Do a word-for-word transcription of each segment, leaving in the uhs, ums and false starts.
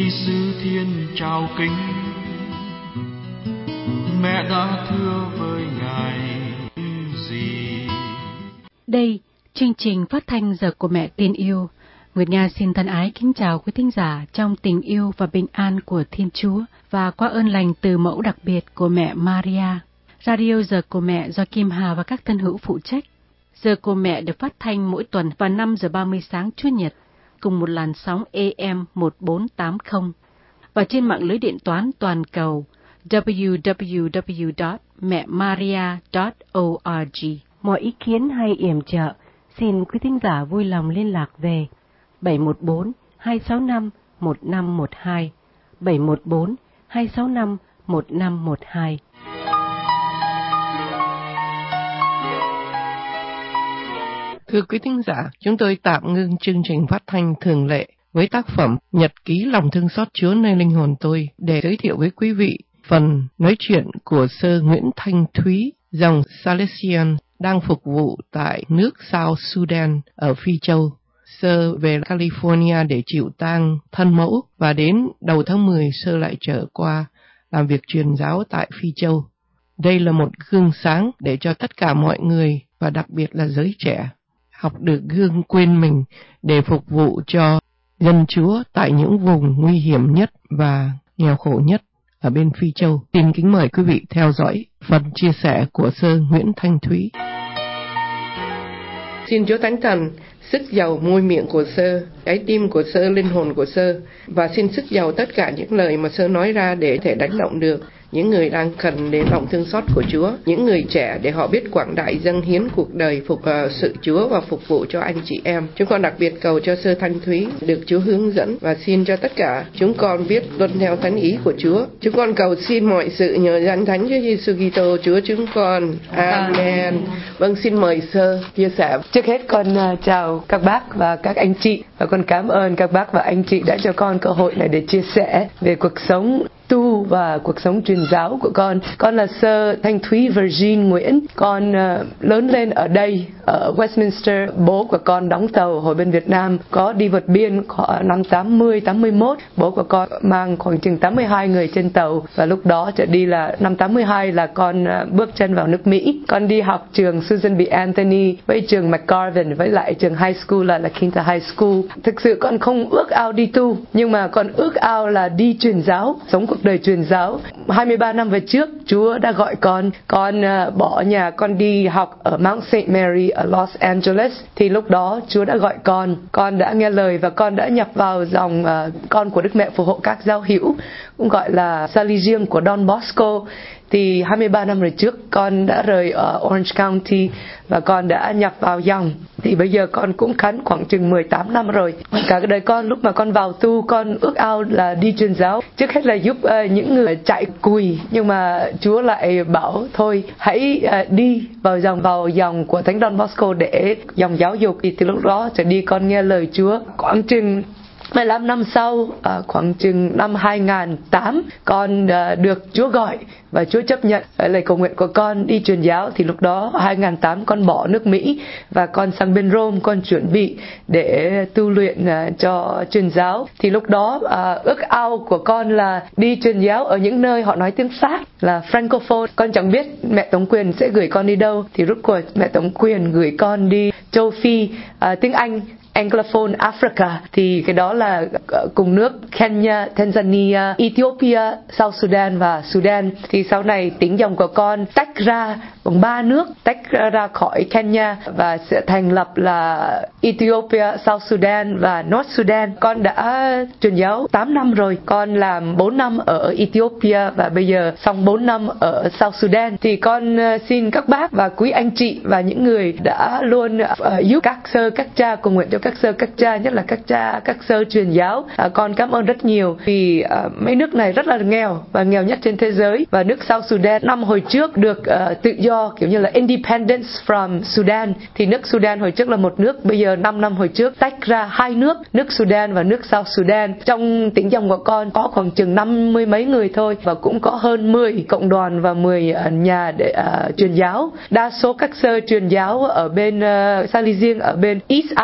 ni sư thiên trao kính, mẹ đã thưa với ngài gì. Đây, chương trình phát thanh Giờ của Mẹ Tin Yêu. Nguyệt Nga xin thân ái kính chào quý thính giả trong tình yêu và bình an của Thiên Chúa và qua ơn lành từ mẫu đặc biệt của mẹ Maria. Radio Giờ của Mẹ do Kim Hà và các thân hữu phụ trách. Giờ của Mẹ được phát thanh mỗi tuần vào năm giờ ba mươi sáng Chủ nhật cùng một làn sóng A M một bốn tám không và trên mạng lưới điện toán toàn cầu w w w chấm mẹ maria chấm org. Mọi ý kiến hay yểm trợ xin quý thính giả vui lòng liên lạc về bảy một bốn hai sáu năm một năm một hai, bảy một bốn hai sáu năm một năm một hai. Thưa quý thính giả, chúng tôi tạm ngưng chương trình phát thanh thường lệ với tác phẩm Nhật ký lòng thương xót Chúa nơi linh hồn tôi để giới thiệu với quý vị phần nói chuyện của Sơ Nguyễn Thanh Thúy, dòng Salesian đang phục vụ tại nước South Sudan ở Phi Châu. Sơ về California để chịu tang thân mẫu và đến đầu tháng mười Sơ lại trở qua làm việc truyền giáo tại Phi Châu. Đây là một gương sáng để cho tất cả mọi người và đặc biệt là giới trẻ học được gương quên mình để phục vụ cho dân Chúa tại những vùng nguy hiểm nhất và nghèo khổ nhất ở bên Phi Châu. Xin kính mời quý vị theo dõi phần chia sẻ của Sơ Nguyễn Thanh Thúy. Xin Chúa Thánh Thần sức giàu môi miệng của Sơ, trái tim của Sơ, linh hồn của Sơ, và xin sức giàu tất cả những lời mà Sơ nói ra để thể đánh động được những người đang cần đến lòng thương xót của Chúa, những người trẻ để họ biết quảng đại dâng hiến cuộc đời phục uh, sự Chúa và phục vụ cho anh chị em. Chúng con đặc biệt cầu cho Sơ Thanh Thúy được Chúa hướng dẫn và xin cho tất cả chúng con biết tuân theo thánh ý của Chúa. Chúng con cầu xin mọi sự nhờ danh Thánh Chúa Giêsu Kitô Chúa chúng con. Amen. Vâng, xin mời Sơ chia sẻ. Trước hết con uh, chào các bác và các anh chị, và con cảm ơn các bác và anh chị đã cho con cơ hội này để chia sẻ về cuộc sống tu và cuộc sống truyền giáo của con. Con là Sơ Thanh Thúy Virgin Nguyễn. Con uh, lớn lên ở đây, ở Westminster. Bố của con đóng tàu hồi bên Việt Nam, có đi vượt biên năm tám mươi, tám mươi mốt. Bố của con mang khoảng chừng tám mươi hai người trên tàu, và lúc đó trở đi là năm tám mươi hai là con uh, bước chân vào nước Mỹ. Con đi học trường Susan B. Anthony với trường McGarvin, với lại trường high school là La Quinta High School. Thực sự con không ước ao đi tu, nhưng mà con ước ao là đi truyền giáo, sống cuộc đời truyền giáo. hai mươi ba năm về trước, Chúa đã gọi con. Con uh, bỏ nhà, con đi học ở Mount Saint Mary ở Los Angeles. Thì lúc đó Chúa đã gọi con. Con đã nghe lời và con đã nhập vào dòng uh, con của Đức Mẹ Phù Hộ các Giáo Hữu, cũng gọi là Salesian của Don Bosco. Thì hai mươi ba năm về trước, con đã rời ở Orange County và con đã nhập vào dòng. Thì bây giờ con cũng khánh khoảng chừng mười tám năm rồi. Cả đời con, lúc mà con vào tu, con ước ao là đi truyền giáo. Trước hết là giúp uh, những người chạy cùi, nhưng mà Chúa lại bảo thôi hãy uh, đi vào dòng vào dòng của Thánh Don Bosco để dòng giáo dục. Thì từ lúc đó trở đi con nghe lời Chúa. Khoảng chừng mười lăm năm sau, à, khoảng chừng năm hai nghìn không trăm lẻ tám, con à, được Chúa gọi và Chúa chấp nhận lời cầu nguyện của con đi truyền giáo. Thì lúc đó hai nghìn không trăm lẻ tám con bỏ nước Mỹ và con sang bên Rome, con chuẩn bị để tu luyện à, cho truyền giáo. Thì lúc đó à, ước ao của con là đi truyền giáo ở những nơi họ nói tiếng Pháp, là Francophone. Con chẳng biết mẹ Tổng Quyền sẽ gửi con đi đâu, thì rốt cuộc mẹ Tổng Quyền gửi con đi châu Phi, à, tiếng Anh, Anglophone Africa. Thì cái đó là cùng nước Kenya, Tanzania, Ethiopia, South Sudan và Sudan. Thì sau này tính dòng của con tách ra bằng ba nước, tách ra khỏi Kenya và sẽ thành lập là Ethiopia, South Sudan và North Sudan. Con đã truyền giáo tám năm rồi. Con làm bốn năm ở Ethiopia và bây giờ xong bốn năm ở South Sudan. Thì con xin các bác và quý anh chị và những người đã luôn uh, giúp các sơ các cha, cầu nguyện cho các sơ các cha, nhất là các cha các sơ truyền giáo. À, con cảm ơn rất nhiều vì à, mấy nước này rất là nghèo và nghèo nhất trên thế giới. Và nước South Sudan năm hồi trước được uh, tự do, kiểu như là independence from Sudan. Thì nước Sudan hồi trước là một nước, bây giờ năm năm hồi trước tách ra hai nước, nước Sudan và nước South Sudan. Trong tỉnh dòng của con có khoảng chừng năm mươi mấy người thôi, và cũng có hơn mười cộng đoàn và mười uh, nhà để uh, truyền giáo. Đa số các sơ truyền giáo ở bên uh, Salesian ở bên East Africa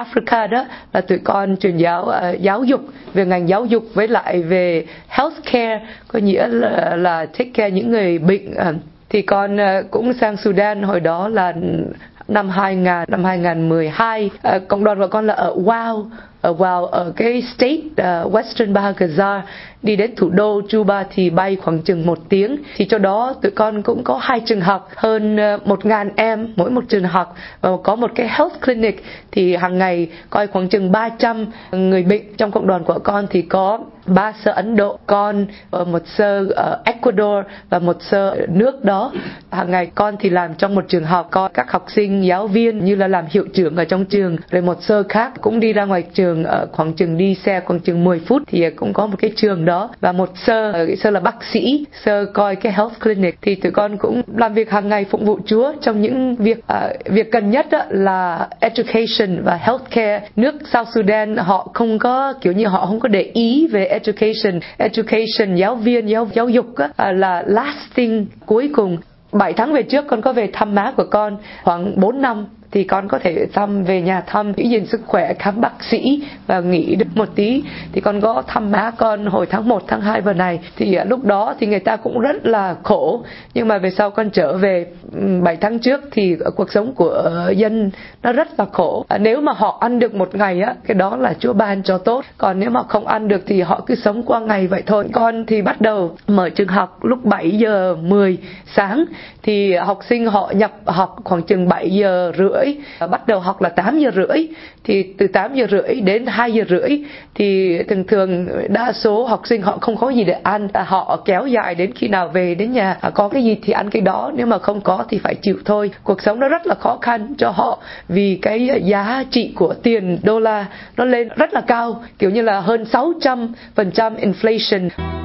đó là tụi con truyền giáo uh, giáo dục, về ngành giáo dục với lại về healthcare, có nghĩa là, là take care những người bệnh. Uh, thì con uh, cũng sang Sudan hồi đó là năm hai nghìn, năm hai nghìn mười hai. Uh, cộng đoàn của con là ở Wow, ở Wow ở cái state uh, Western Bahr Ghazal. Đi đến thủ đô Juba thì bay khoảng chừng một tiếng. Thì cho đó tụi con cũng có hai trường học, hơn một ngàn em mỗi một trường học, và có một cái health clinic. Thì hàng ngày coi khoảng chừng ba trăm người bệnh. Trong cộng đoàn của con thì có ba sơ Ấn Độ, con một sơ ở Ecuador và một sơ nước đó. Hàng ngày con thì làm trong một trường học, có các học sinh, giáo viên như là làm hiệu trưởng ở trong trường. Rồi một sơ khác cũng đi ra ngoài trường, ở khoảng chừng đi xe khoảng chừng mười phút thì cũng có một cái trường đó. Và một sơ, cái sơ là bác sĩ, sơ coi cái health clinic. Thì tụi con cũng làm việc hàng ngày phụng vụ Chúa. Trong những việc uh, việc cần nhất đó là education và healthcare. Nước South Sudan họ không có, kiểu như họ không có để ý về education. Education, giáo viên, giáo, giáo dục đó, uh, là lasting cuối cùng. Bảy tháng về trước con có về thăm má của con, khoảng bốn năm thì con có thể thăm, về nhà thăm, giữ gìn sức khỏe, khám bác sĩ và nghỉ được một tí. Thì con có thăm má con hồi tháng một, tháng hai vừa này. Thì lúc đó thì người ta cũng rất là khổ. Nhưng mà về sau con trở về bảy tháng trước thì cuộc sống của dân nó rất là khổ. Nếu mà họ ăn được một ngày á, cái đó là Chúa ban cho tốt. Còn nếu mà không ăn được thì họ cứ sống qua ngày vậy thôi. Con thì bắt đầu mở trường học lúc bảy giờ mười sáng. Thì học sinh họ nhập học khoảng chừng bảy giờ rưỡi, bắt đầu học là tám giờ rưỡi. Thì từ tám giờ rưỡi đến hai giờ rưỡi thì thường thường đa số học sinh họ không có gì để ăn, họ kéo dài đến khi nào về đến nhà có cái gì thì ăn cái đó, nếu mà không có thì phải chịu thôi. Cuộc sống nó rất là khó khăn cho họ vì cái giá trị của tiền đô la nó lên rất là cao, kiểu như là hơn sáu trăm phần trăm inflation.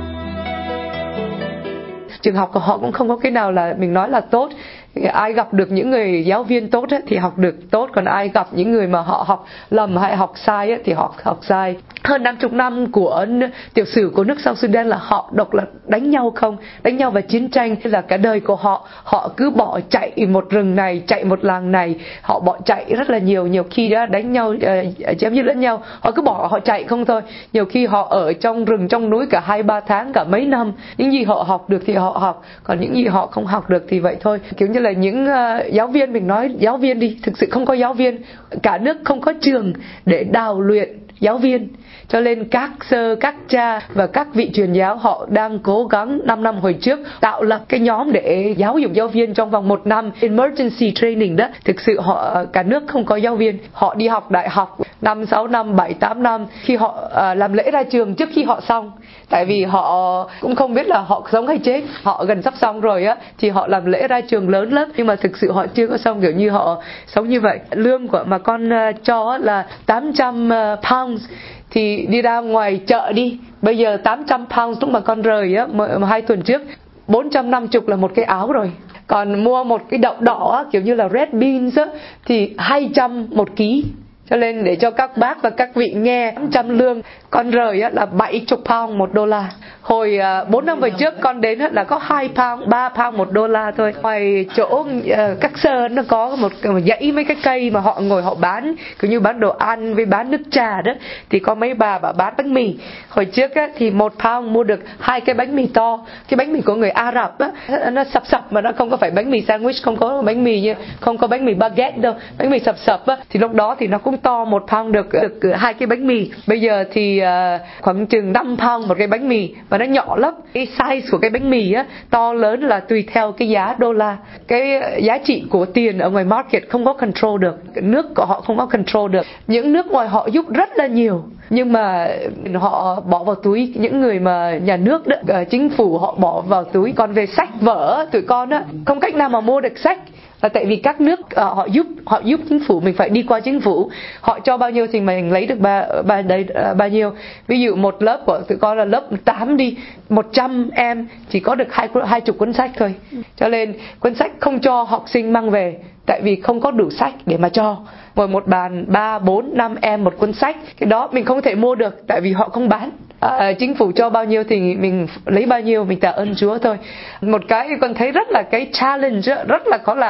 Trường học của họ cũng không có cái nào là mình nói là tốt. Ai gặp được những người giáo viên tốt ấy, thì học được tốt, còn ai gặp những người mà họ học lầm hay học sai ấy, thì họ học sai. Hơn năm chục năm của tiểu sử của nước South Sudan là họ độc là đánh nhau không, đánh nhau và chiến tranh là cả đời của họ. Họ cứ bỏ chạy một rừng này, chạy một làng này, họ bỏ chạy rất là nhiều. Nhiều khi đã đánh nhau, uh, chém giết lẫn nhau, họ cứ bỏ họ chạy không thôi. Nhiều khi họ ở trong rừng, trong núi cả hai ba tháng, cả mấy năm. Những gì họ học được thì họ học, còn những gì họ không học được thì vậy thôi. Kiểu như là những uh, giáo viên, mình nói giáo viên đi, thực sự không có giáo viên, cả nước không có trường để đào luyện giáo viên. Cho nên các sơ, các cha và các vị truyền giáo họ đang cố gắng năm năm hồi trước tạo lập cái nhóm để giáo dục giáo viên trong vòng một năm, emergency training đó. Thực sự họ cả nước không có giáo viên, họ đi học đại học năm, sáu năm, bảy, tám năm, khi họ uh, làm lễ ra trường trước khi họ xong. Tại vì họ cũng không biết là họ sống hay chết, họ gần sắp xong rồi á thì họ làm lễ ra trường lớn lắm, nhưng mà thực sự họ chưa có xong, kiểu như họ sống như vậy. Lương của mà con uh, cho là tám trăm uh, pounds. Thì đi ra ngoài chợ đi, bây giờ tám trăm pounds lúc mà con rời á, hai tuần trước, bốn trăm năm mươi là một cái áo rồi. Còn mua một cái đậu đỏ á, kiểu như là red beans á, thì hai trăm một ký. Cho nên để cho các bác và các vị nghe, tám trăm lương, con rời á, là bảy mươi pound một đô la. Hồi uh, bốn năm về trước con đến á, là có hai pound, ba pound một đô la thôi. Ngoài chỗ uh, các sơ nó có một, một dãy mấy cái cây mà họ ngồi họ bán, kiểu như bán đồ ăn với bán nước trà đó. Thì có mấy bà bà bán bánh mì. Hồi trước á, thì một pound mua được hai cái bánh mì to. Cái bánh mì của người Ả Rập á, nó sập sập mà nó không có phải bánh mì sandwich, không có bánh mì như, không có bánh mì baguette đâu. Bánh mì sập sập á, thì lúc đó thì nó cũng to, một pound được, được hai cái bánh mì. Bây giờ thì uh, khoảng chừng năm pound một cái bánh mì, và nó nhỏ lắm. Cái size của cái bánh mì á, to lớn là tùy theo cái giá đô la. Cái giá trị của tiền ở ngoài market không có control được, nước của họ không có control được. Những nước ngoài họ giúp rất là nhiều, nhưng mà họ bỏ vào túi những người mà nhà nước đó, chính phủ họ bỏ vào túi. Còn về sách vở, tụi con á không cách nào mà mua được sách, là tại vì các nước uh, họ giúp họ giúp chính phủ, mình phải đi qua chính phủ, họ cho bao nhiêu thì mình lấy được ba, ba, đây, uh, bao nhiêu. Ví dụ một lớp của tụi con là lớp tám đi, một trăm em chỉ có được hai hai chục cuốn sách thôi. Cho nên cuốn sách không cho học sinh mang về, tại vì không có đủ sách để mà cho. Ngồi một bàn ba, bốn, năm em một cuốn sách, cái đó mình không thể mua được, tại vì họ không bán. À, chính phủ cho bao nhiêu thì mình lấy bao nhiêu, mình tạ ơn Chúa thôi. Một cái con thấy rất là cái challenge, rất là có là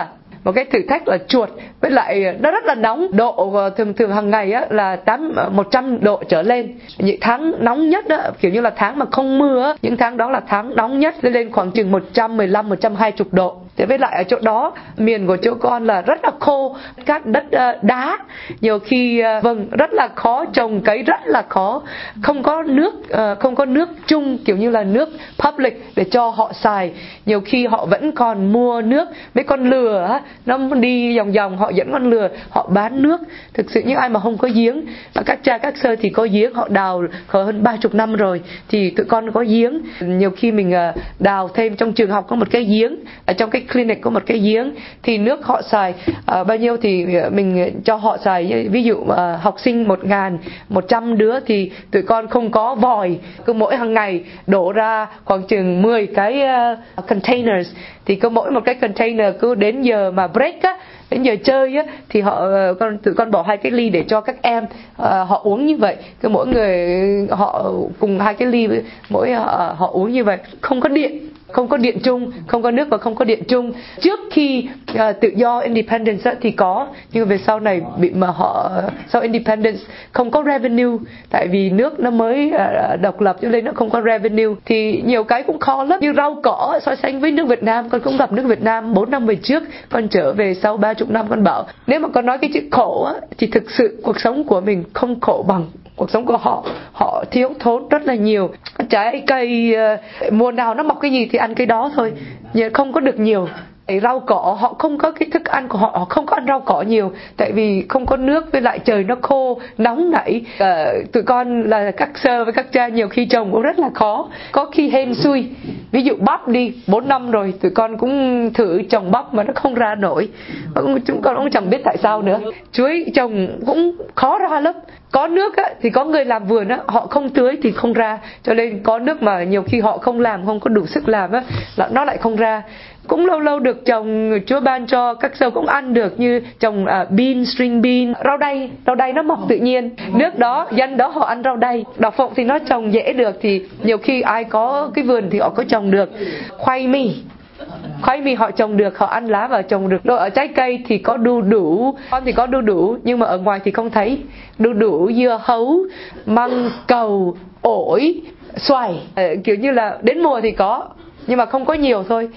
một cái thử thách là chuột, với lại nó rất là nóng, độ thường thường hàng ngày á là tám một trăm độ trở lên. Những tháng nóng nhất á, kiểu như là tháng mà không mưa á, những tháng đó là tháng nóng nhất, lên khoảng chừng một trăm mười lăm một trăm hai mươi độ. Thế với lại ở chỗ đó, miền của chỗ con là rất là khô, cát đất uh, đá, nhiều khi uh, vâng rất là khó trồng cấy, rất là khó, không có nước, uh, không có nước chung kiểu như là nước public để cho họ xài. Nhiều khi họ vẫn còn mua nước, mấy con lừa á, nó đi vòng vòng, họ dẫn con lừa, họ bán nước. Thực sự những ai mà không có giếng, các cha các sơ thì có giếng, họ đào hơn ba chục năm rồi, thì tụi con có giếng. Nhiều khi mình uh, đào thêm, trong trường học có một cái giếng, ở trong cái clinic có một cái giếng, thì nước họ xài uh, bao nhiêu thì mình cho họ xài. Ví dụ uh, học sinh một ngàn một trăm đứa thì tụi con không có vòi, cứ mỗi hàng ngày đổ ra khoảng chừng mười cái uh, containers, thì cứ mỗi một cái container cứ đến giờ mà break á, đến giờ chơi á, thì họ con tụi con bỏ hai cái ly để cho các em uh, họ uống như vậy. Cứ mỗi người họ cùng hai cái ly, mỗi uh, họ uống như vậy. Không có điện, không có điện chung, không có nước và không có điện chung. Trước khi uh, tự do independence á, thì có, nhưng về sau này bị mà họ sau independence không có revenue, tại vì nước nó mới uh, độc lập cho nên nó không có revenue, thì nhiều cái cũng khó lắm. Như rau cỏ so sánh với nước Việt Nam, con cũng gặp nước Việt Nam bốn năm về trước, con trở về sau ba chục năm, con bảo nếu mà con nói cái chữ khổ á, thì thực sự cuộc sống của mình không khổ bằng cuộc sống của họ. Họ thiếu thốn rất là nhiều. Trái cây uh, mùa nào nó mọc cái gì thì ăn cái đó thôi, nhưng không có được nhiều. Rau cỏ họ không có cái thức ăn của họ, họ không có ăn rau cỏ nhiều, tại vì không có nước, với lại trời nó khô nóng nảy. À, tụi con là các sơ với các cha nhiều khi trồng cũng rất là khó, có khi hên xui. Ví dụ bắp đi, bốn năm rồi tụi con cũng thử trồng bắp mà nó không ra nổi, chúng con cũng chẳng biết tại sao nữa. Chuối trồng cũng khó ra lắm. Có nước á, thì có người làm vườn á, họ không tưới thì không ra, cho nên có nước mà nhiều khi họ không làm, không có đủ sức làm á, là nó lại không ra. Cũng lâu lâu được trồng, Chúa ban cho các sâu cũng ăn được, như trồng uh, bean, string bean, rau đay, rau đay nó mọc tự nhiên. Nước đó, dân đó họ ăn rau đay. Đậu phộng thì nó trồng dễ được, thì nhiều khi ai có cái vườn thì họ có trồng được. Khoai mì, khoai mì họ trồng được, họ ăn lá và trồng được. Rồi ở trái cây thì có đu đủ, con thì có đu đủ, nhưng mà ở ngoài thì không thấy. Đu đủ, dưa hấu, măng, cầu, ổi, xoài, kiểu như là đến mùa thì có, nhưng mà không có nhiều thôi.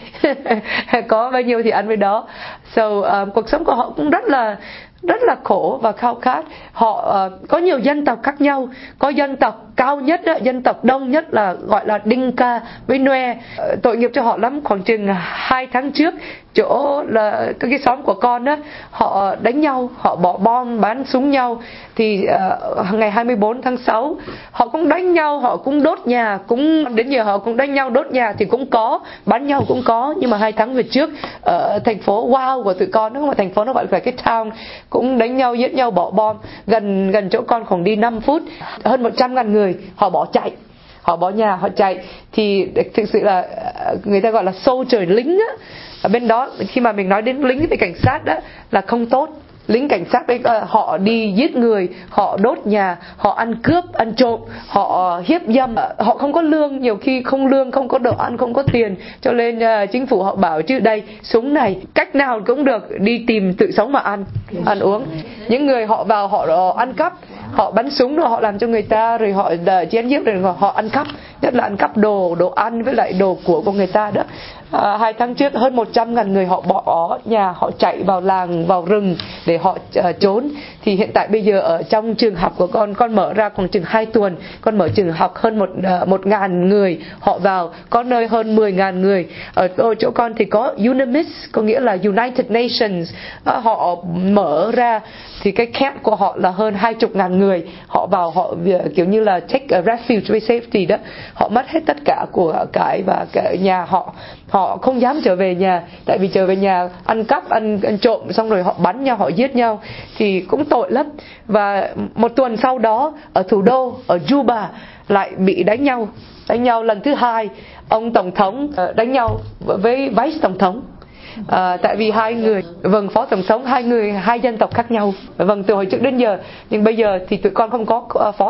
Có bao nhiêu thì ăn với đó. So uh, cuộc sống của họ cũng rất là rất là khổ và khao khát. Họ uh, có nhiều dân tộc khác nhau. Có dân tộc cao nhất, đó, dân tộc đông nhất là gọi là Dinka với Nue. Uh, tội nghiệp cho họ lắm. Khoảng chừng hai tháng trước, chỗ là cái, cái xóm của con á, họ đánh nhau, họ bỏ bom bắn súng nhau. Thì uh, ngày hai mươi bốn tháng sáu họ cũng đánh nhau, họ cũng đốt nhà, cũng đến giờ họ cũng đánh nhau đốt nhà thì cũng có, bắn nhau cũng có. Nhưng mà hai tháng về trước ở uh, thành phố Wow của tụi con, nó không phải thành phố, nó gọi là cái town, cũng đánh nhau, giết nhau, bỏ bom gần gần chỗ con khoảng đi năm phút. Hơn một trăm ngàn người họ bỏ chạy, họ bỏ nhà họ chạy. Thì thực sự là người ta gọi là soldier, lính á. Ở bên đó khi mà mình nói đến lính với cảnh sát đó là không tốt. Lính cảnh sát ấy, họ đi giết người, họ đốt nhà, họ ăn cướp, ăn trộm, họ hiếp dâm, họ không có lương, nhiều khi không lương, không có đồ ăn, không có tiền, cho nên uh, chính phủ họ bảo chứ đây, súng này cách nào cũng được, đi tìm tự sống mà ăn, ăn uống. Những người họ vào họ, họ ăn cắp, họ bắn súng rồi họ làm cho người ta, rồi họ uh, chém giết, rồi họ ăn cắp, nhất là ăn cắp đồ, đồ ăn với lại đồ của của người ta đó. À, hai tháng trước hơn một trăm ngàn người họ bỏ nhà, họ chạy vào làng, vào rừng để họ uh, trốn. Thì hiện tại bây giờ ở trong trường học của con, con mở ra khoảng chừng hai tuần, con mở trường học hơn một uh, một ngàn người họ vào, có nơi hơn mười ngàn người. Ở, ở chỗ con thì có UNMISS, có nghĩa là United Nations, uh, họ mở ra, thì cái camp của họ là hơn hai chục ngàn người, họ vào họ uh, kiểu như là take a refuge with safety đó, họ mất hết tất cả của cải và cả nhà họ. Họ không dám trở về nhà, tại vì trở về nhà ăn cắp, ăn, ăn trộm, xong rồi họ bắn nhau, họ giết nhau, thì cũng tội lắm. Và một tuần sau đó ở thủ đô, ở Juba lại bị đánh nhau, đánh nhau lần thứ hai. Ông tổng thống đánh nhau với vice tổng thống. À, tại vì hai người, vâng, phó tổng thống, hai người, hai dân tộc khác nhau, vâng, từ hồi trước đến giờ. Nhưng bây giờ thì tụi con không có uh, phó tổng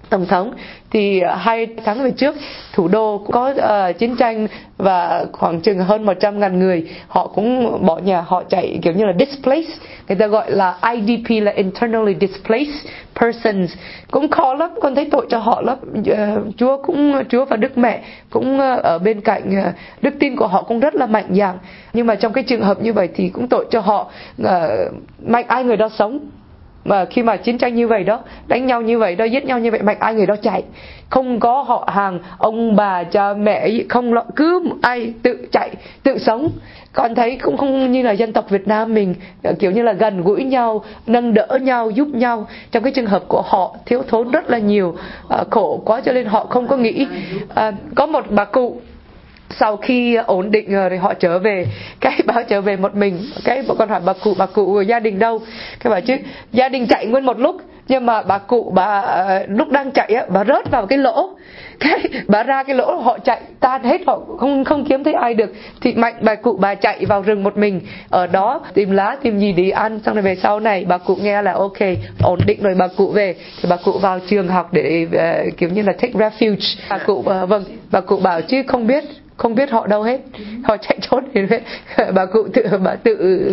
tổng thống. Thì hai tháng về trước thủ đô có uh, chiến tranh và khoảng chừng hơn một trăm ngàn người họ cũng bỏ nhà, họ chạy kiểu như là displaced, người ta gọi là I D P là internally displaced persons. Cũng khó lắm, con thấy tội cho họ lắm. uh, Chúa cũng Chúa và Đức Mẹ cũng uh, ở bên cạnh, uh, đức tin của họ cũng rất là mạnh dạn, nhưng mà trong cái trường hợp như vậy thì cũng tội cho họ. uh, Mạnh ai người đó sống. Mà khi mà chiến tranh như vậy đó, đánh nhau như vậy đó, giết nhau như vậy, mạnh ai người đó chạy. Không có họ hàng, ông bà, cha mẹ, không lo, cứ ai tự chạy, tự sống. Con thấy cũng không như là dân tộc Việt Nam mình, kiểu như là gần gũi nhau, nâng đỡ nhau, giúp nhau. Trong cái trường hợp của họ thiếu thốn rất là nhiều, à, khổ quá cho nên họ không có nghĩ. à, Có một bà cụ sau khi ổn định rồi họ trở về, cái báo trở về một mình, cái con hỏi bà cụ bà cụ gia đình đâu, cái bảo chứ gia đình chạy nguyên một lúc, nhưng mà bà cụ bà lúc đang chạy á, bà rớt vào cái lỗ, cái bà ra cái lỗ, họ chạy tan hết, họ không không kiếm thấy ai được, thì mạnh bà cụ bà chạy vào rừng một mình, ở đó tìm lá tìm gì để ăn. Xong rồi về sau này bà cụ nghe là ok ổn định rồi, bà cụ về thì bà cụ vào trường học để uh, kiểu như là take refuge. Bà cụ uh, vâng bà cụ bảo chứ không biết không biết họ đâu hết, họ chạy trốn thì bà cụ tự bà tự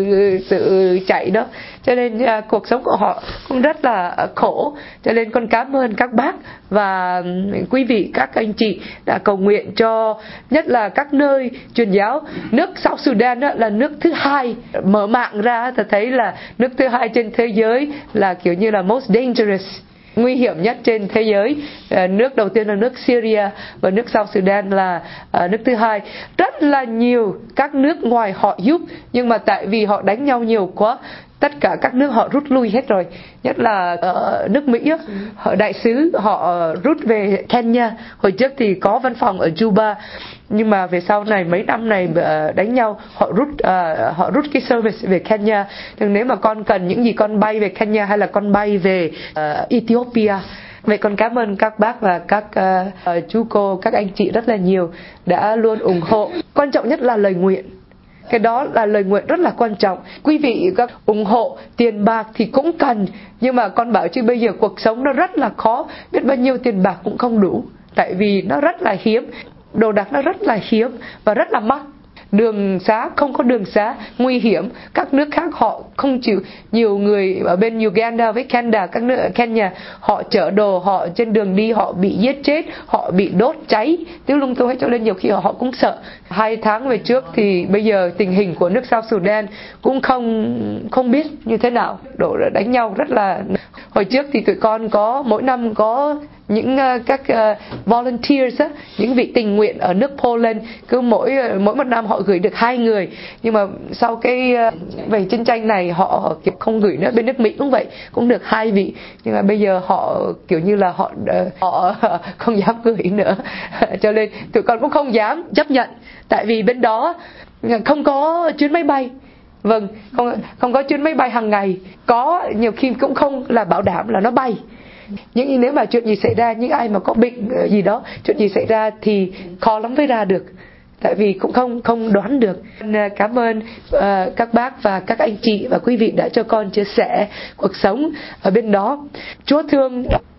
tự chạy đó. Cho nên uh, cuộc sống của họ cũng rất là uh, khổ. Cho nên con cảm ơn các bác và quý vị, các anh chị đã cầu nguyện cho, nhất là các nơi truyền giáo. Nước South Sudan đó là nước thứ hai, mở mạng ra ta thấy là nước thứ hai trên thế giới, là kiểu như là most dangerous, nguy hiểm nhất trên thế giới. À, nước đầu tiên là nước Syria và nước South Sudan là à, nước thứ hai. Rất là nhiều các nước ngoài họ giúp, nhưng mà tại vì họ đánh nhau nhiều quá, tất cả các nước họ rút lui hết rồi. Nhất là ở nước Mỹ, họ đại sứ họ rút về Kenya. Hồi trước thì có văn phòng ở Juba, nhưng mà về sau này mấy năm này đánh nhau, họ rút uh, họ rút cái service về Kenya. Nhưng nếu mà con cần những gì, con bay về Kenya hay là con bay về uh, Ethiopia. Vậy con cảm ơn các bác và các uh, chú cô, các anh chị rất là nhiều đã luôn ủng hộ. Quan trọng nhất là lời nguyện. Cái đó là lời nguyện rất là quan trọng. Quý vị các ủng hộ tiền bạc thì cũng cần, nhưng mà con bảo chứ bây giờ cuộc sống nó rất là khó, biết bao nhiêu tiền bạc cũng không đủ, tại vì nó rất là hiếm, đồ đạc nó rất là hiếm và rất là mắc. Đường xá không có đường xá, nguy hiểm. Các nước khác họ không chịu. Nhiều người ở bên Uganda với Canada, các nước ở Kenya, họ chở đồ, họ trên đường đi họ bị giết chết, họ bị đốt cháy tứ lung tung hết, cho nên nhiều khi họ, họ cũng sợ. Hai tháng về trước thì bây giờ tình hình của nước South Sudan cũng không không biết như thế nào, đổ đánh nhau rất là. Hồi trước thì tụi con có mỗi năm có những uh, các uh, volunteers á, những vị tình nguyện ở nước Poland, cứ mỗi uh, mỗi một năm họ gửi được hai người, nhưng mà sau cái uh, về chiến tranh này họ kiểu không gửi nữa. Bên nước Mỹ cũng vậy, cũng được hai vị, nhưng mà bây giờ họ kiểu như là họ uh, họ uh, không dám gửi nữa cho nên tụi con cũng không dám chấp nhận, tại vì bên đó không có chuyến máy bay. Vâng, không không có chuyến máy bay hàng ngày, có nhiều khi cũng không là bảo đảm là nó bay. Nhưng nếu mà chuyện gì xảy ra, những ai mà có bệnh gì đó, chuyện gì xảy ra thì khó lắm mới ra được, tại vì cũng không không đoán được. Cảm ơn uh, các bác và các anh chị và quý vị đã cho con chia sẻ cuộc sống ở bên đó. Chúa thương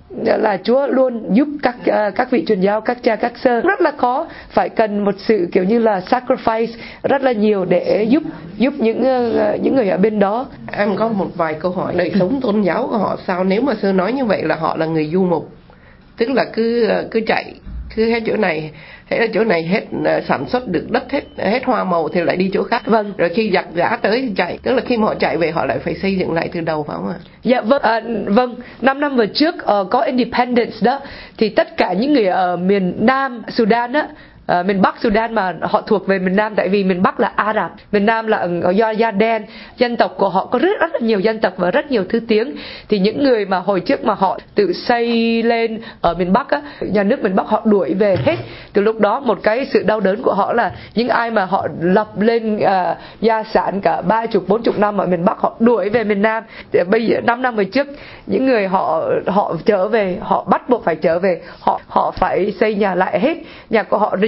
là Chúa luôn giúp các uh, các vị truyền giáo, các cha, các sơ. Rất là khó, phải cần một sự kiểu như là sacrifice rất là nhiều để giúp giúp những uh, những người ở bên đó. Em có một vài câu hỏi đời sống tôn giáo của họ sao? Nếu mà sơ nói như vậy là họ là người du mục, tức là cứ cứ chạy, cứ hết chỗ này, thế là chỗ này hết uh, sản xuất được đất, hết hết hoa màu thì lại đi chỗ khác. Vâng. Rồi khi giặc giã tới thì chạy, tức là khi mà họ chạy về họ lại phải xây dựng lại từ đầu, phải không ạ? Dạ vâng. À, vâng. Năm năm vừa trước uh, có independence đó, thì tất cả những người ở miền Nam Sudan á, À, miền Bắc Sudan mà họ thuộc về miền Nam, tại vì miền Bắc là Ả Rập, miền Nam là do da đen, dân tộc của họ có rất rất là nhiều dân tộc và rất nhiều thứ tiếng. Thì những người mà hồi trước mà họ tự xây lên ở miền Bắc á, nhà nước miền Bắc họ đuổi về hết. Từ lúc đó một cái sự đau đớn của họ là những ai mà họ lập lên à, gia sản cả ba chục bốn chục năm ở miền Bắc họ đuổi về miền Nam. Thì bây giờ năm năm về trước những người họ họ trở về, họ bắt buộc phải trở về, họ họ phải xây nhà lại hết, nhà của họ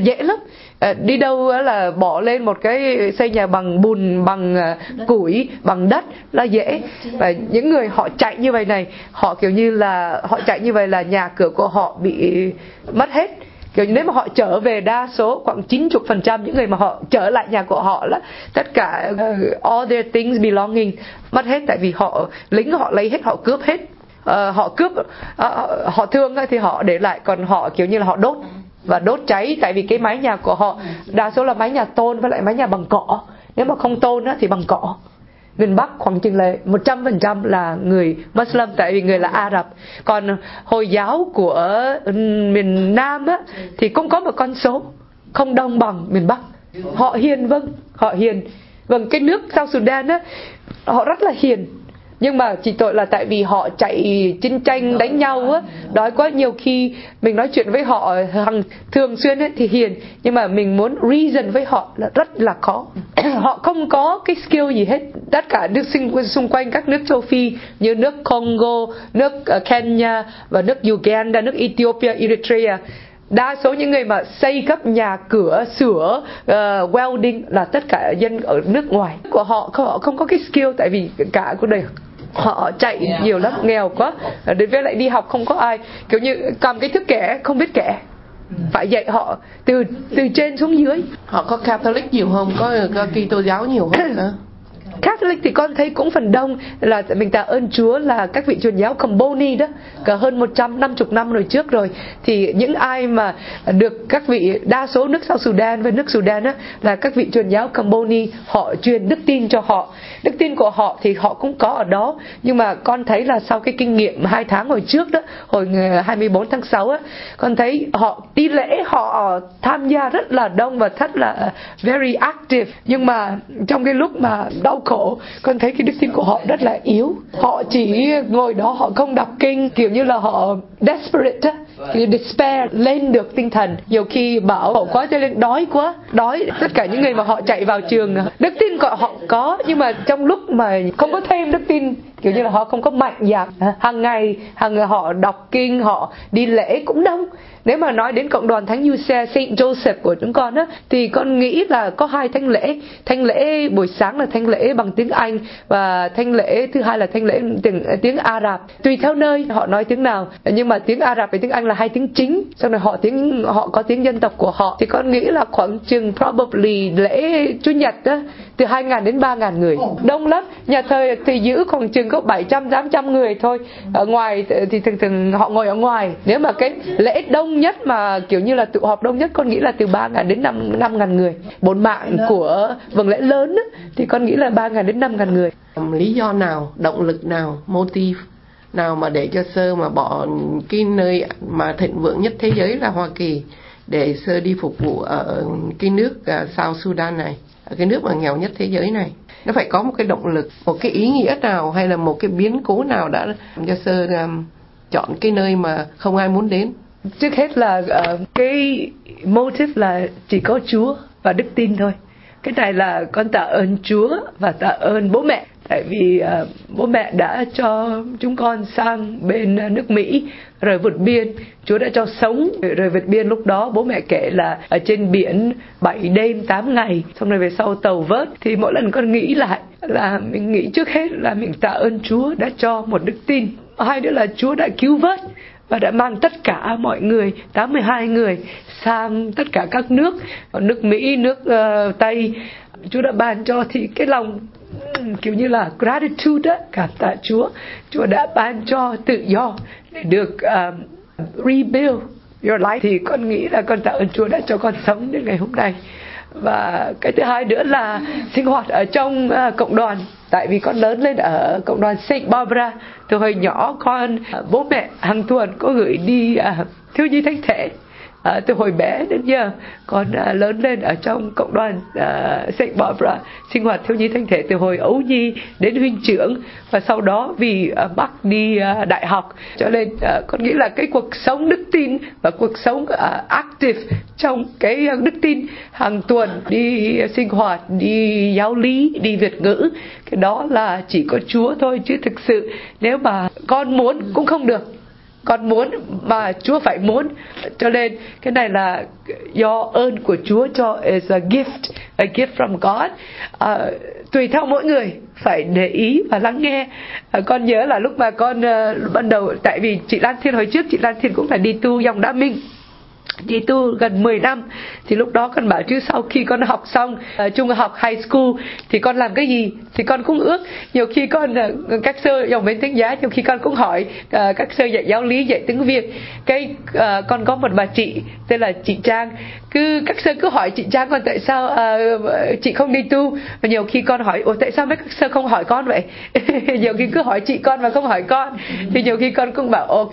dễ lắm. À, đi đâu là bỏ lên một cái xây nhà bằng bùn, bằng uh, củi, bằng đất là dễ. Và những người họ chạy như vậy này, họ kiểu như là họ chạy như vậy là nhà cửa của họ bị mất hết. Kiểu như nếu mà họ trở về, đa số khoảng chín mươi phần trăm những người mà họ trở lại nhà của họ là tất cả uh, all their things belonging mất hết, tại vì họ lính họ lấy hết, họ cướp hết. Uh, họ cướp, uh, họ thương thì họ để lại, còn họ kiểu như là họ đốt và đốt cháy, tại vì cái mái nhà của họ đa số là mái nhà tôn với lại mái nhà bằng cỏ. Nếu mà không tôn á, thì bằng cỏ. Miền Bắc khoảng chừng là một trăm phần trăm là người Muslim, tại vì người là Ả Rập. Còn Hồi giáo của miền Nam á, thì cũng có một con số không đông bằng miền Bắc. Họ hiền, vâng, họ hiền. Vâng, cái nước South Sudan á, họ rất là hiền. Nhưng mà chỉ tội là tại vì họ chạy chiến tranh đánh nhau á, đói quá, nhiều khi mình nói chuyện với họ hằng thường xuyên ấy, thì hiền, nhưng mà mình muốn reason với họ là rất là khó. Họ không có cái skill gì hết. Tất cả nước xung quanh các nước châu Phi như nước Congo, nước Kenya và nước Uganda, nước Ethiopia, Eritrea, đa số những người mà xây các nhà cửa, sửa, uh, welding là tất cả dân ở nước ngoài. Của họ, họ không có cái skill, tại vì cả cuộc đời họ chạy nhiều lắm, nghèo quá, đến với lại đi học không có ai, kiểu như cầm cái thước kẻ không biết kẻ, phải dạy họ từ từ trên xuống dưới. Họ có Catholic nhiều không? Có, có Kitô giáo nhiều không? Catholic thì con thấy cũng phần đông, là mình tạ ơn Chúa là các vị truyền giáo Comboni đó, cả hơn một trăm năm mươi năm rồi trước rồi, thì những ai mà được các vị, đa số nước South Sudan với nước Sudan á, là các vị truyền giáo Comboni, họ truyền đức tin cho họ. Đức tin của họ thì họ cũng có ở đó, nhưng mà con thấy là sau cái kinh nghiệm hai tháng hồi trước đó, hồi hai mươi bốn tháng sáu á, con thấy họ đi lễ, họ tham gia rất là đông và rất là very active, nhưng mà trong cái lúc mà đau khổ, con thấy cái đức tin của họ rất là yếu. Họ chỉ ngồi đó, họ không đọc kinh, kiểu như là họ desperate á, despair, lên được tinh thần. Nhiều khi bảo họ quá cho nên đói quá, đói. Tất cả những người mà họ chạy vào trường, đức tin của họ có, nhưng mà trong lúc mà không có thêm đức tin, kiểu như là họ không có mạnh dạn hàng ngày, hàng ngày họ đọc kinh, họ đi lễ cũng đông. Nếu mà nói đến cộng đoàn Thánh Giuse Saint Joseph của chúng con á, thì con nghĩ là có hai thánh lễ. Thánh lễ buổi sáng là thánh lễ bằng tiếng Anh, và thánh lễ thứ hai là thánh lễ tiếng, tiếng Ả Rập. Tùy theo nơi họ nói tiếng nào, nhưng mà tiếng Ả Rập và tiếng Anh là hai tiếng chính. Sau này họ tiếng họ có tiếng dân tộc của họ. Thì con nghĩ là khoảng chừng probably lễ Chủ nhật á, từ hai nghìn đến ba nghìn người, đông lắm. Nhà thờ thì giữ khoảng chừng có bảy trăm tám trăm người thôi. Ở ngoài thì thường thường họ ngồi ở ngoài. Nếu mà cái lễ đông nhất mà kiểu như là tụ họp đông nhất, con nghĩ là từ ba nghìn đến năm nghìn người. Bốn mạng của vâng lễ lớn á, thì con nghĩ là ba nghìn đến năm nghìn người. Lý do nào, động lực nào, motive nào mà để cho Sơ mà bỏ cái nơi mà thịnh vượng nhất thế giới là Hoa Kỳ để Sơ đi phục vụ ở cái nước uh, South Sudan này, ở cái nước mà nghèo nhất thế giới này? Nó phải có một cái động lực, một cái ý nghĩa nào, hay là một cái biến cố nào đã làm cho Sơ um, chọn cái nơi mà không ai muốn đến? Trước hết là uh, cái motive là chỉ có Chúa và đức tin thôi. Cái này là con tạ ơn Chúa và tạ ơn bố mẹ, tại vì uh, bố mẹ đã cho chúng con sang bên uh, nước Mỹ rồi vượt biên. Chúa đã cho sống rồi vượt biên. Lúc đó bố mẹ kể là ở trên biển bảy đêm tám ngày, xong rồi về sau tàu vớt. Thì mỗi lần con nghĩ lại là mình nghĩ trước hết là mình tạ ơn Chúa đã cho một đức tin. Hai nữa là Chúa đã cứu vớt và đã mang tất cả mọi người, tám mươi hai người, sang tất cả các nước, nước Mỹ, nước uh, Tây. Chúa đã ban cho, thì cái lòng um, kiểu như là gratitude đó, cảm tạ Chúa. Chúa đã ban cho tự do để được um, rebuild your life. Thì con nghĩ là con tạ ơn Chúa đã cho con sống đến ngày hôm nay. Và cái thứ hai nữa là sinh hoạt ở trong uh, cộng đoàn. Tại vì con lớn lên ở cộng đoàn Saint Barbara, từ hồi nhỏ con uh, bố mẹ hàng tuần có gửi đi uh, thiếu nhi thánh thể. Uh, từ hồi bé đến giờ con uh, lớn lên ở trong cộng đoàn uh, Saint Barbara, sinh hoạt thiếu nhi thánh thể từ hồi ấu nhi đến huynh trưởng, và sau đó vì uh, bắt đi uh, đại học, cho nên uh, con nghĩ là cái cuộc sống đức tin và cuộc sống uh, active trong cái uh, đức tin, hàng tuần đi uh, sinh hoạt, đi giáo lý, đi Việt ngữ, cái đó là chỉ có Chúa thôi. Chứ thực sự nếu mà con muốn cũng không được. con muốn mà Chúa phải muốn. Cho nên cái này là do ơn của Chúa cho, is a gift, a gift from God. Uh, tùy theo mỗi người phải để ý và lắng nghe. Uh, con nhớ là lúc mà con uh, ban đầu, tại vì chị Lan Thiên hồi trước chị Lan Thiên cũng là đi tu dòng Đa Minh, đi tu gần mười năm, thì lúc đó con bảo chứ sau khi con học xong uh, trung học high school thì con làm cái gì, thì con cũng ước nhiều khi con uh, các sơ dòng bên tiếng Giá, nhiều khi con cũng hỏi uh, các sơ dạy giáo lý, dạy tiếng Việt. Cái uh, con có một bà chị tên là chị Trang, cứ các sơ cứ hỏi chị Trang con tại sao uh, chị không đi tu, và nhiều khi con hỏi ủa tại sao mấy các sơ không hỏi con vậy. Nhiều khi cứ hỏi chị con mà không hỏi con, thì nhiều khi con cũng bảo ok,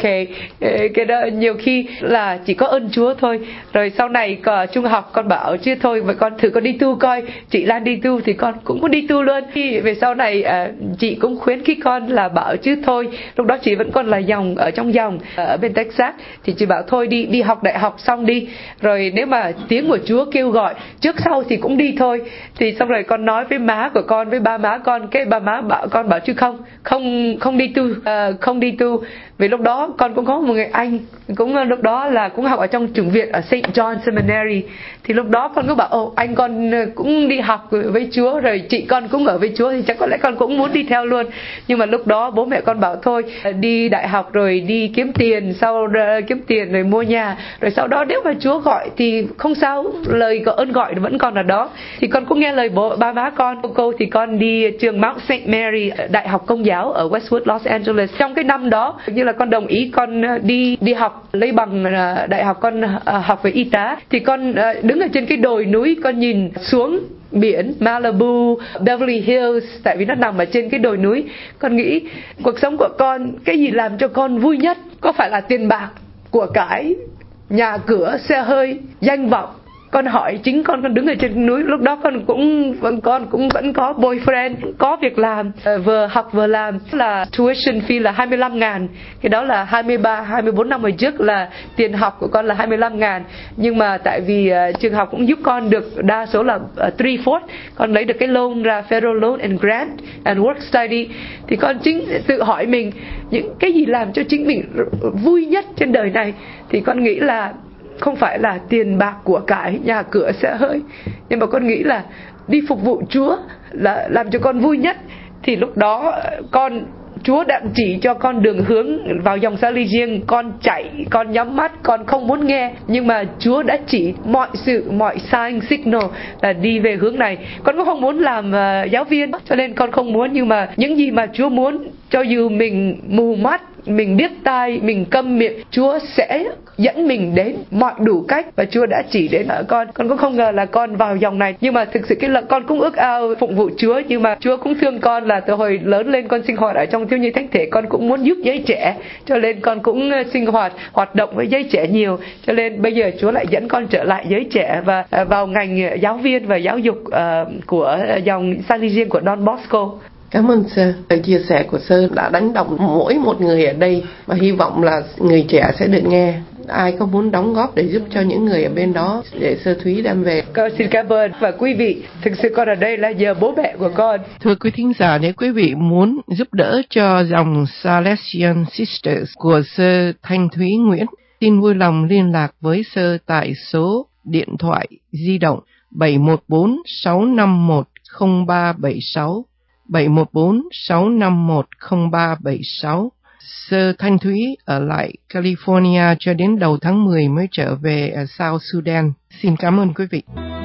cái đó nhiều khi là chỉ có ơn Chúa thôi. Rồi sau này uh, trung học con bảo chứ thôi vậy con thử con đi tu coi, chị Lan đi tu thì con cũng có đi tu luôn. Thì về sau này uh, chị cũng khuyến khích con là bảo chứ thôi, lúc đó chị vẫn còn là dòng ở trong dòng ở bên Texas, thì chị bảo thôi đi đi học đại học xong đi, rồi nếu mà tiếng của Chúa kêu gọi trước sau thì cũng đi thôi. Thì xong rồi con nói với má của con, với ba má con, cái ba má bảo con bảo chứ không không không đi tu, uh, không đi tu. Vì lúc đó con cũng có một người anh cũng lúc đó là cũng học ở trong chủng viện ở Saint John Seminary, thì lúc đó con cứ bảo ồ anh con cũng đi học với Chúa, rồi chị con cũng ở với Chúa, thì chắc có lẽ con cũng muốn đi theo luôn. Nhưng mà lúc đó bố mẹ con bảo thôi đi đại học rồi đi kiếm tiền, sau kiếm tiền rồi mua nhà, rồi sau đó nếu mà Chúa gọi thì không sao, lời có ơn gọi vẫn còn ở đó. Thì con cũng nghe lời bố ba má con. Cô thì con đi trường Mount Saint Mary, đại học Công giáo ở Westwood, Los Angeles. Trong cái năm đó như là con đồng ý con đi đi học lấy bằng đại học, con học về y tá, thì con đứng ở trên cái đồi núi, con nhìn xuống biển Malibu, Beverly Hills, tại vì nó nằm ở trên cái đồi núi. Con nghĩ cuộc sống của con, cái gì làm cho con vui nhất? Có phải là tiền bạc, của cải, nhà cửa, xe hơi, danh vọng? Con hỏi chính con, con đứng ở trên núi, lúc đó con cũng vẫn con cũng vẫn có boyfriend, có việc làm, vừa học vừa làm, là tuition fee là hai mươi lăm ngàn, cái đó là hai mươi ba, hai mươi bốn năm hồi trước là tiền học của con là hai mươi lăm ngàn. Nhưng mà tại vì uh, trường học cũng giúp con được đa số là uh, three fourth, con lấy được cái loan ra, federal loan and grant and work study. Thì con chính tự hỏi mình những cái gì làm cho chính mình vui nhất trên đời này, thì con nghĩ là không phải là tiền bạc của cải, nhà cửa, xe hơi, nhưng mà con nghĩ là đi phục vụ Chúa là làm cho con vui nhất. Thì lúc đó con Chúa đã chỉ cho con đường hướng vào dòng Salesian. Con chạy, con nhắm mắt, con không muốn nghe, nhưng mà Chúa đã chỉ mọi sự, mọi sign, signal là đi về hướng này. Con cũng không muốn làm uh, giáo viên, cho nên con không muốn. Nhưng mà những gì mà Chúa muốn, cho dù mình mù mắt, mình điếc tai, mình câm miệng, Chúa sẽ dẫn mình đến mọi đủ cách, và Chúa đã chỉ đến ở con. Con cũng không ngờ là con vào dòng này, nhưng mà thực sự cái là con cũng ước ao phụng vụ Chúa. Nhưng mà Chúa cũng thương con, là từ hồi lớn lên con sinh hoạt ở trong thiếu nhi thánh thể, con cũng muốn giúp giới trẻ, cho nên con cũng sinh hoạt hoạt động với giới trẻ nhiều. Cho nên bây giờ Chúa lại dẫn con trở lại giới trẻ và vào ngành giáo viên và giáo dục uh, của dòng Salesian của Don Bosco. Cảm ơn sơ. Lời chia sẻ của sơ đã đánh động mỗi một người ở đây, và hy vọng là người trẻ sẽ được nghe. Ai có muốn đóng góp để giúp cho những người ở bên đó để sơ Thúy đem về? Con xin cảm ơn. Và quý vị, thực sự con ở đây là nhờ bố mẹ của con. Thưa quý thính giả, nếu quý vị muốn giúp đỡ cho dòng Salesian Sisters của sơ Thanh Thúy Nguyễn, xin vui lòng liên lạc với sơ tại số điện thoại di động bảy một bốn sáu năm một không ba bảy sáu, bảy một bốn sáu năm một không ba bảy sáu. Sơ Thanh Thúy ở lại California cho đến đầu tháng mười mới trở về ở South Sudan. Xin cảm ơn quý vị.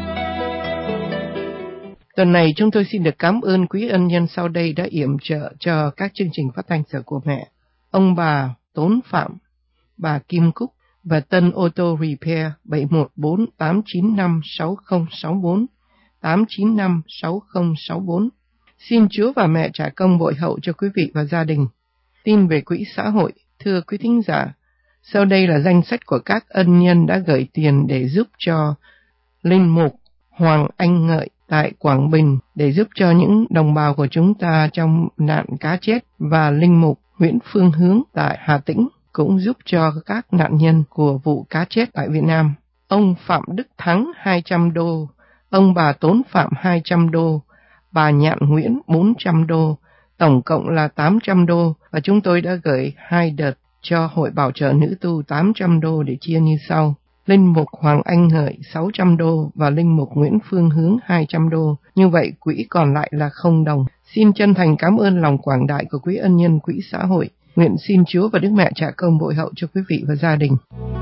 Tuần này chúng tôi xin được cảm ơn quý ân nhân sau đây đã yểm trợ cho các chương trình phát thanh Sở của Mẹ. Ông bà Tốn Phạm, bà Kim Cúc và Tân Auto Repair bảy một bốn tám chín năm sáu không sáu bốn, tám chín năm sáu không sáu bốn. Xin Chúa và Mẹ trả công bội hậu cho quý vị và gia đình. Tin về quỹ xã hội. Thưa quý thính giả, sau đây là danh sách của các ân nhân đã gửi tiền để giúp cho Linh mục Hoàng Anh Ngợi tại Quảng Bình, để giúp cho những đồng bào của chúng ta trong nạn cá chết, và Linh mục Nguyễn Phương Hướng tại Hà Tĩnh cũng giúp cho các nạn nhân của vụ cá chết tại Việt Nam. Ông Phạm Đức Thắng hai trăm đô, ông bà Tốn Phạm hai trăm đô, bà Nhạn Nguyễn bốn trăm đô, tổng cộng là tám trăm đô, và chúng tôi đã gửi hai đợt cho Hội Bảo trợ Nữ tu tám trăm đô để chia như sau. Linh mục Hoàng Anh Hợi sáu trăm đô và Linh mục Nguyễn Phương Hướng hai trăm đô. Như vậy, quỹ còn lại là không đồng. Xin chân thành cảm ơn lòng quảng đại của quý ân nhân quỹ xã hội. Nguyện xin Chúa và Đức Mẹ Trả Công bội hậu cho quý vị và gia đình.